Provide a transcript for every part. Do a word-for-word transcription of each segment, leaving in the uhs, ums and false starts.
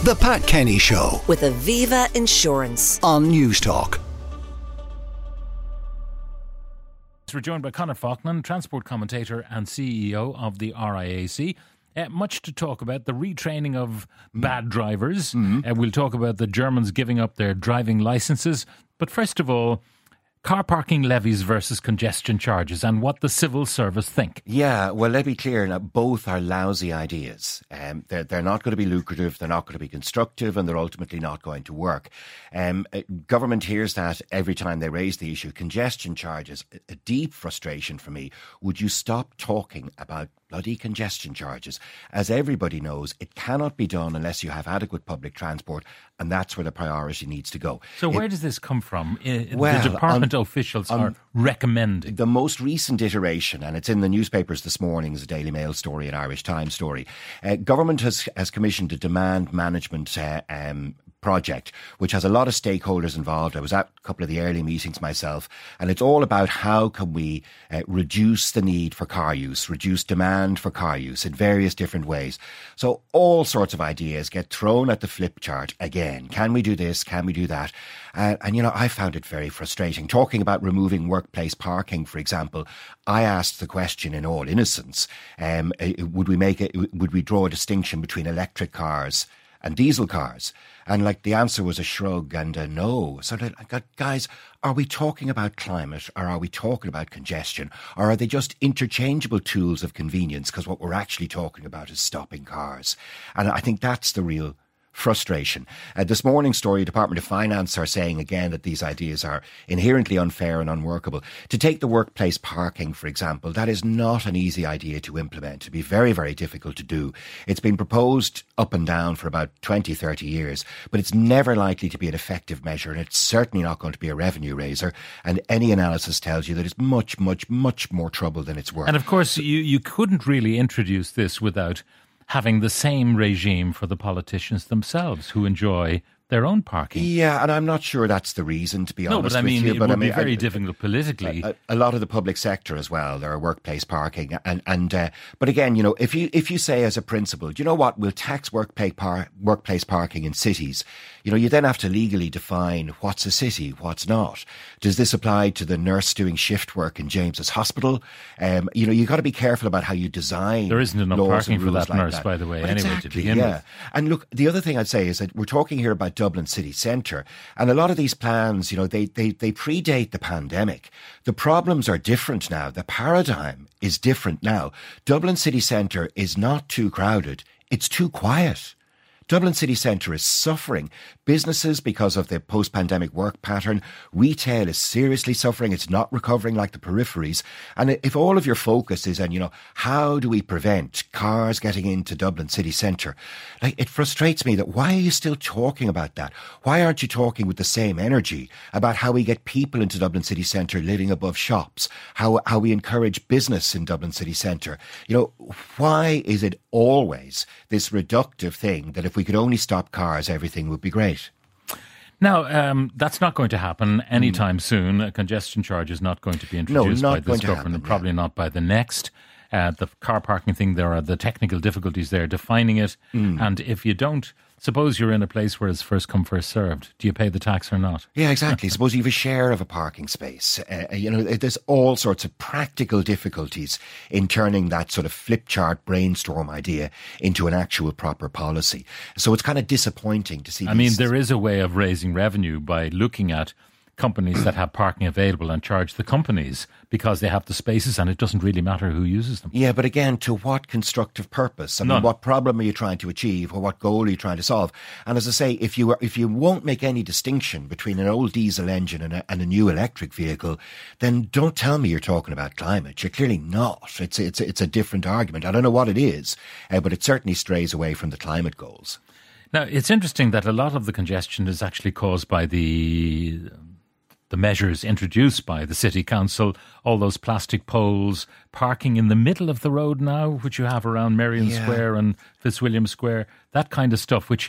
The Pat Kenny Show with Aviva Insurance on Newstalk. We're joined by Conor Faughnan, transport commentator and C E O of the R I A C. Uh, much to talk about, the retraining of bad drivers. Mm-hmm. Uh, we'll talk about the Germans giving up their driving licences. But first of all, car parking levies versus congestion charges and what the civil service think. Yeah, well, let me be clear now, both are lousy ideas. Um, they're, they're not going to be lucrative, they're not going to be constructive, and they're ultimately not going to work. Um, uh, government hears that every time they raise the issue. Congestion charges, a, a deep frustration for me. Would you stop talking about bloody congestion charges? As everybody knows, it cannot be done unless you have adequate public transport, and that's where the priority needs to go. So where it, does this come from? Uh, well, the department on, officials on are recommending. The most recent iteration, and it's in the newspapers this morning, is a Daily Mail story, an Irish Times story. Uh, government has, has commissioned a demand management uh, um, project, which has a lot of stakeholders involved. I was at a couple of the early meetings myself, and it's all about how can we uh, reduce the need for car use, reduce demand for car use in various different ways. So all sorts of ideas get thrown at the flip chart again. Can we do this? Can we do that? Uh, and, you know, I found it very frustrating. Talking about removing workplace parking, for example, I asked the question in all innocence, um, would we make it, would we draw a distinction between electric cars and diesel cars? And like the answer was a shrug and a no. So I got, guys, are we talking about climate or are we talking about congestion? Or are they just interchangeable tools of convenience? Because what we're actually talking about is stopping cars. And I think that's the real frustration. Uh, this morning's story, Department of Finance are saying again that these ideas are inherently unfair and unworkable. To take the workplace parking, for example, that is not an easy idea to implement. It'd be very, very difficult to do. It's been proposed up and down for about twenty, thirty years, but it's never likely to be an effective measure, and it's certainly not going to be a revenue raiser. And any analysis tells you that it's much, much, much more trouble than it's worth. And of course, you, you couldn't really introduce this without having the same regime for the politicians themselves who enjoy their own parking. Yeah, and I'm not sure that's the reason, to be no, honest but I mean, with you. it but would I mean, be very I, difficult politically. A, a lot of the public sector as well, there are workplace parking. And, and uh, but again, you know, if you if you say as a principle, do you know what, we'll tax workplace, par- workplace parking in cities, you know, you then have to legally define what's a city, what's not. Does this apply to the nurse doing shift work in James's Hospital? Um, you know, you've got to be careful about how you design. There isn't enough parking for that like nurse, that. by the way, but anyway, exactly, to begin yeah. with. And look, the other thing I'd say is that we're talking here about Dublin city centre, and a lot of these plans, you know, they, they, they predate the pandemic. The problems are different now. The paradigm is different now. Dublin city centre is not too crowded. It's too quiet. Dublin city centre is suffering. Businesses, because of the post-pandemic work pattern, retail is seriously suffering. It's not recovering like the peripheries. And if all of your focus is on, you know, how do we prevent cars getting into Dublin city centre? Like, it frustrates me that why are you still talking about that? Why aren't you talking with the same energy about how we get people into Dublin city centre living above shops? How, how we encourage business in Dublin city centre? You know, why is it always this reductive thing that if we could only stop cars, everything would be great? Now, um, that's not going to happen anytime mm. soon. A congestion charge is not going to be introduced no, by this government, happen, and probably yeah. not by the next. Uh, the car parking thing, there are the technical difficulties there defining it. Mm. And if you don't, suppose you're in a place where it's first come, first served. Do you pay the tax or not? Yeah, exactly. Suppose you have a share of a parking space. Uh, you know, there's all sorts of practical difficulties in turning that sort of flip chart brainstorm idea into an actual proper policy. So it's kind of disappointing to see. I these... mean, there is a way of raising revenue by looking at companies that have parking available and charge the companies because they have the spaces, and it doesn't really matter who uses them. Yeah, but again, to what constructive purpose? I mean, None. What problem are you trying to achieve, or what goal are you trying to solve? And as I say, if you are, if you won't make any distinction between an old diesel engine and a, and a new electric vehicle, then don't tell me you're talking about climate. You're clearly not. It's it's it's a different argument. I don't know what it is, uh, but it certainly strays away from the climate goals. Now, it's interesting that a lot of the congestion is actually caused by the the measures introduced by the City Council, all those plastic poles, parking in the middle of the road now, which you have around Merrion yeah. Square and Fitzwilliam Square, that kind of stuff, which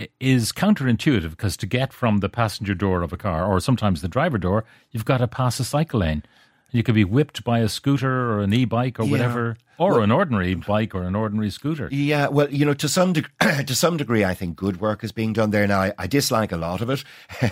is counterintuitive because to get from the passenger door of a car, or sometimes the driver door, you've got to pass a cycle lane. You could be whipped by a scooter or an e-bike or yeah. whatever. Or well, an ordinary bike or an ordinary scooter. Yeah, well, you know, to some deg- to some degree, I think good work is being done there. Now, I, I dislike a lot of it,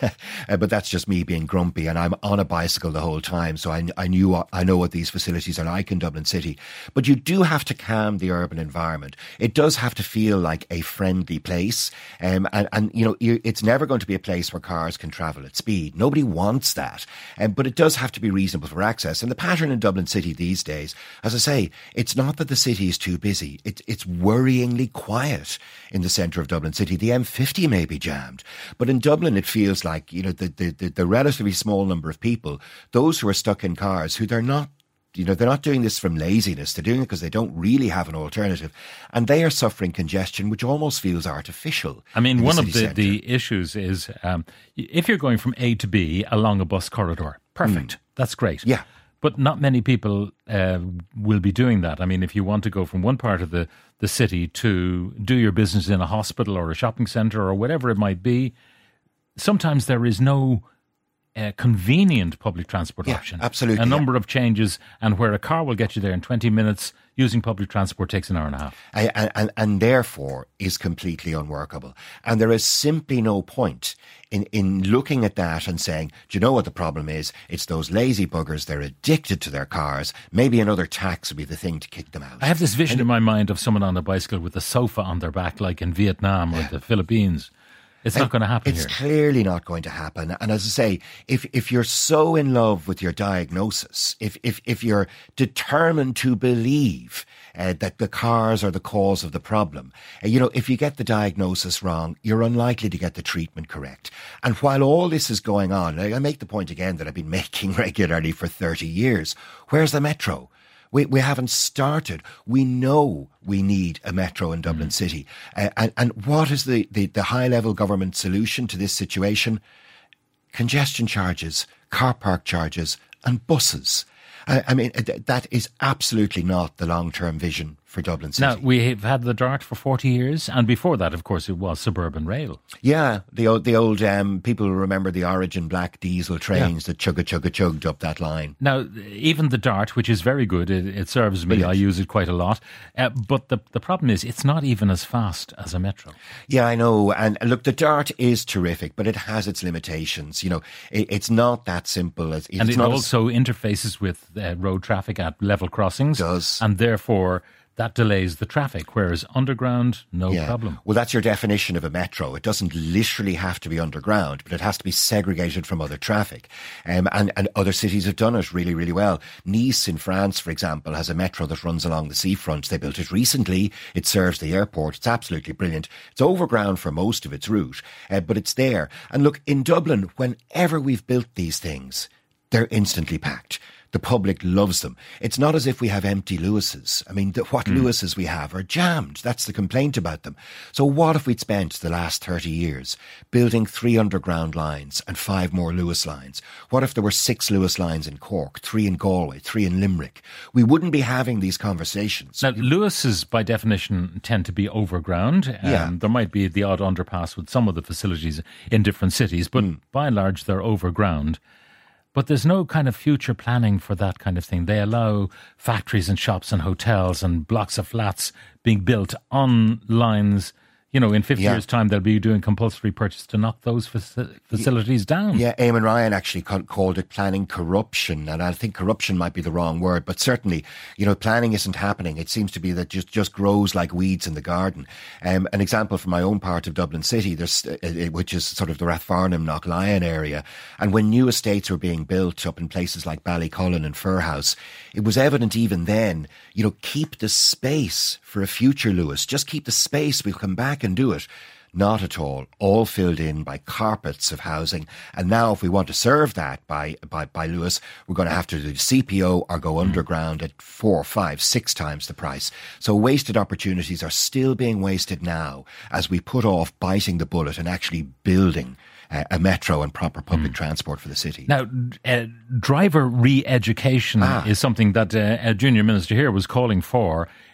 uh, but that's just me being grumpy. And I'm on a bicycle the whole time, so I, I knew I know what these facilities are like in Dublin City. But you do have to calm the urban environment. It does have to feel like a friendly place, um, and and you know, you, it's never going to be a place where cars can travel at speed. Nobody wants that, um, but it does have to be reasonable for access. And the pattern in Dublin City these days, as I say, it's not that the city is too busy. It, it's worryingly quiet in the centre of Dublin City. The M fifty may be jammed, but in Dublin it feels like, you know, the, the, the, the relatively small number of people, those who are stuck in cars, who they're not, you know, they're not doing this from laziness. They're doing it because they don't really have an alternative. And they are suffering congestion, which almost feels artificial. I mean, one of the, the, the issues is um, if you're going from A to B along a bus corridor, perfect. Mm. That's great. Yeah. But not many people uh, will be doing that. I mean, if you want to go from one part of the, the city to do your business in a hospital or a shopping centre or whatever it might be, sometimes there is no uh, convenient public transport yeah, option. Absolutely. A number yeah. of changes, and where a car will get you there in twenty minutes, using public transport takes an hour and a half. And, and, and therefore is completely unworkable. And there is simply no point in, in looking at that and saying, do you know what the problem is? It's those lazy buggers. They're addicted to their cars. Maybe another tax would be the thing to kick them out. I have this vision and, in my mind of someone on a bicycle with a sofa on their back, like in Vietnam or the Philippines. It's not going to happen it's here. It's clearly not going to happen. And as I say, if if you're so in love with your diagnosis, if if, if you're determined to believe uh, that the cars are the cause of the problem, uh, you know, if you get the diagnosis wrong, you're unlikely to get the treatment correct. And while all this is going on, I make the point again that I've been making regularly for thirty years, where's the metro? We we haven't started. We know we need a metro in Dublin mm. City. Uh, and, and what is the, the, the high-level government solution to this situation? Congestion charges, car park charges and buses. I, I mean, that is absolutely not the long-term vision for Dublin City. Now, we have had the DART for forty years, and before that, of course, it was suburban rail. Yeah, the old, the old um, people remember the Origin black diesel trains yeah. that chugga chugga chugged up that line. Now, even the DART, which is very good, it, it serves me, Brilliant. I use it quite a lot, uh, but the, the problem is it's not even as fast as a metro. Yeah, I know, and look, the DART is terrific, but it has its limitations. You know, it, it's not that simple. It's, it's and it not also as... interfaces with uh, road traffic at level crossings. It does. And therefore... that delays the traffic, whereas underground, no yeah. problem. Well, that's your definition of a metro. It doesn't literally have to be underground, but it has to be segregated from other traffic. Um, and, and other cities have done it really, really well. Nice in France, for example, has a metro that runs along the seafront. They built it recently. It serves the airport. It's absolutely brilliant. It's overground for most of its route, uh, but it's there. And look, in Dublin, whenever we've built these things, they're instantly packed. The public loves them. It's not as if we have empty Lewises. I mean, the, what mm. Lewises we have are jammed. That's the complaint about them. So what if we'd spent the last thirty years building three underground lines and five more Lewis lines? What if there were six Lewis lines in Cork, three in Galway, three in Limerick? We wouldn't be having these conversations. Now, Lewises, by definition, tend to be overground. Um, yeah. There might be the odd underpass with some of the facilities in different cities, but mm. by and large, they're overground. But there's no kind of future planning for that kind of thing. They allow factories and shops and hotels and blocks of flats being built on lines. You know, in fifty yeah. years' time, they'll be doing compulsory purchase to knock those faci- facilities down. Yeah, Eamon Ryan actually ca- called it planning corruption. And I think corruption might be the wrong word. But certainly, you know, planning isn't happening. It seems to be that just, just grows like weeds in the garden. Um, an example from my own part of Dublin City, there's, uh, which is sort of the Rathfarnham, Knocklion area. And when new estates were being built up in places like Ballycullen and Firhouse, it was evident even then, you know, keep the space for a future Lewis. Just keep the space. We'll come back and do it. Not at all. All filled in by carpets of housing. And now if we want to serve that by, by, by Lewis, we're going to have to do C P O or go underground at four, five, six times the price. So wasted opportunities are still being wasted now as we put off biting the bullet and actually building Uh, a metro and proper public mm. transport for the city. Now, uh, driver re-education ah. is something that uh, a junior minister here was calling for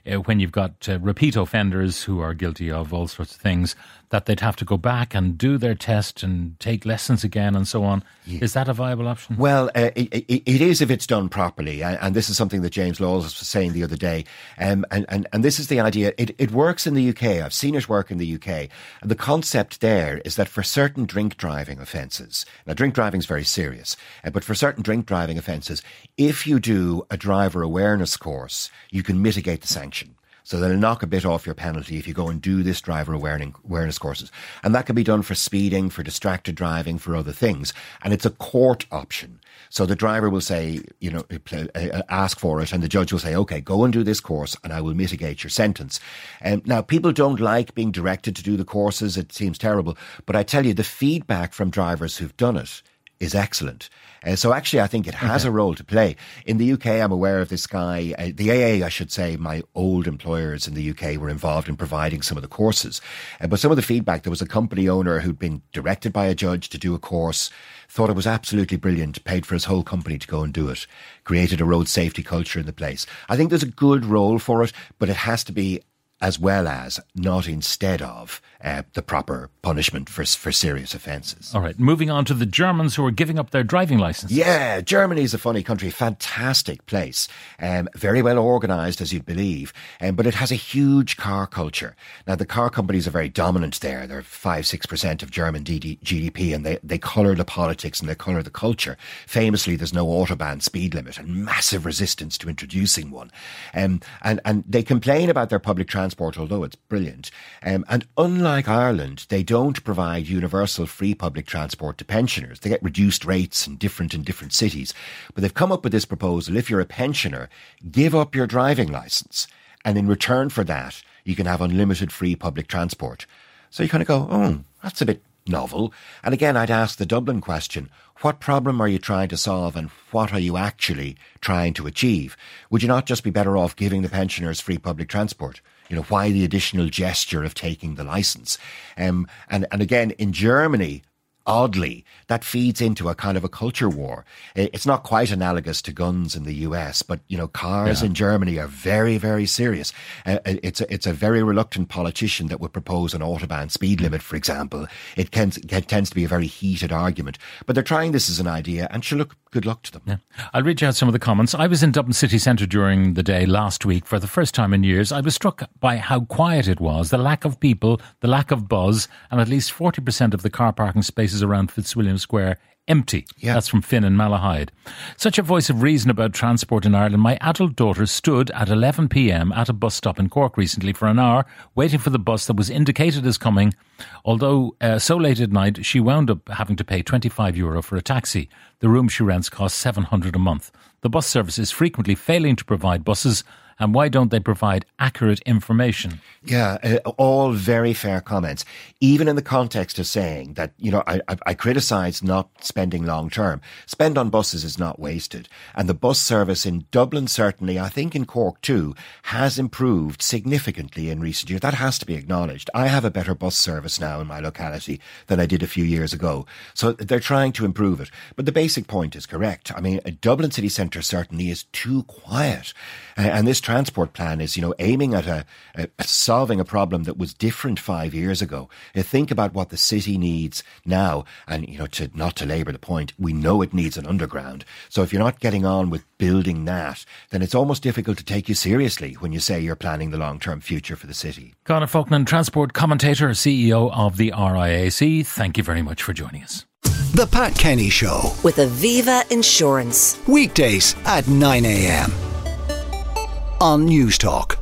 uh, when you've got uh, repeat offenders who are guilty of all sorts of things, that they'd have to go back and do their test and take lessons again and so on. Yeah. Is that a viable option? Well, uh, it, it, it is if it's done properly. And, and this is something that James Laws was saying the other day. Um, and, and, and this is the idea. It, it works in the U K. I've seen it work in the U K. And the concept there is that for certain drink driving offences, now drink driving is very serious, uh, but for certain drink driving offences, if you do a driver awareness course, you can mitigate the sanction. So they'll knock a bit off your penalty if you go and do this driver awareness courses. And that can be done for speeding, for distracted driving, for other things. And it's a court option. So the driver will say, you know, ask for it, and the judge will say, OK, go and do this course and I will mitigate your sentence. Um, now, people don't like being directed to do the courses. It seems terrible. But I tell you, the feedback from drivers who've done it is excellent. Uh, so actually, I think it has okay. a role to play. In the U K, I'm aware of this guy, uh, the A A, I should say, my old employers in the U K were involved in providing some of the courses. Uh, but some of the feedback, there was a company owner who'd been directed by a judge to do a course, thought it was absolutely brilliant, paid for his whole company to go and do it, created a road safety culture in the place. I think there's a good role for it, but it has to be as well as, not instead of, uh, the proper punishment for for serious offences. All right, moving on to the Germans who are giving up their driving licence. Yeah, Germany is a funny country, fantastic place, um, very well organised, as you'd believe, um, but it has a huge car culture. Now, the car companies are very dominant there. They're five, six percent of German G D P, and they, they colour the politics and they colour the culture. Famously, there's no autobahn speed limit and massive resistance to introducing one. Um, and, and they complain about their public transport, although it's brilliant. Um, and unlike Ireland, they don't provide universal free public transport to pensioners. They get reduced rates and different in different cities. But they've come up with this proposal: if you're a pensioner, give up your driving licence, and in return for that, you can have unlimited free public transport. So you kind of go, oh, that's a bit novel. And again, I'd ask the Dublin question: what problem are you trying to solve, and what are you actually trying to achieve? Would you not just be better off giving the pensioners free public transport? You know, why the additional gesture of taking the licence? Um, and, and again, in Germany, oddly, that feeds into a kind of a culture war. It's not quite analogous to guns in the U S, but, you know, cars yeah. in Germany are very, very serious. Uh, it's, a, it's a very reluctant politician that would propose an autobahn speed limit, for example. It tends, it tends to be a very heated argument. But they're trying this as an idea, and sure, look, good luck to them. Yeah. I'll read out some of the comments. I was in Dublin city centre during the day last week for the first time in years. I was struck by how quiet it was, the lack of people, the lack of buzz, and at least forty percent of the car parking spaces around Fitzwilliam Square empty. Yeah. That's from Finn in Malahide. Such a voice of reason about transport in Ireland. My adult daughter stood at eleven p.m. at a bus stop in Cork recently for an hour waiting for the bus that was indicated as coming. Although uh, so late at night, she wound up having to pay twenty-five euro for a taxi. The room she rents costs seven hundred a month. The bus service is frequently failing to provide buses. And why don't they provide accurate information? Yeah, uh, all very fair comments. Even in the context of saying that, you know, I, I, I criticise not spending long term. Spend on buses is not wasted. And the bus service in Dublin, certainly, I think in Cork too, has improved significantly in recent years. That has to be acknowledged. I have a better bus service now in my locality than I did a few years ago. So they're trying to improve it. But the basic point is correct. I mean, Dublin city centre certainly is too quiet. Uh, and this transport plan is, you know, aiming at a, a solving a problem that was different five years ago. Uh, think about what the city needs now. And, you know, to not to labour the point, we know it needs an underground. So if you're not getting on with building that, then it's almost difficult to take you seriously when you say you're planning the long-term future for the city. Conor Faughnan, transport commentator, C E O of the R I A C. Thank you very much for joining us. The Pat Kenny Show with Aviva Insurance. Weekdays at nine a.m. on News Talk.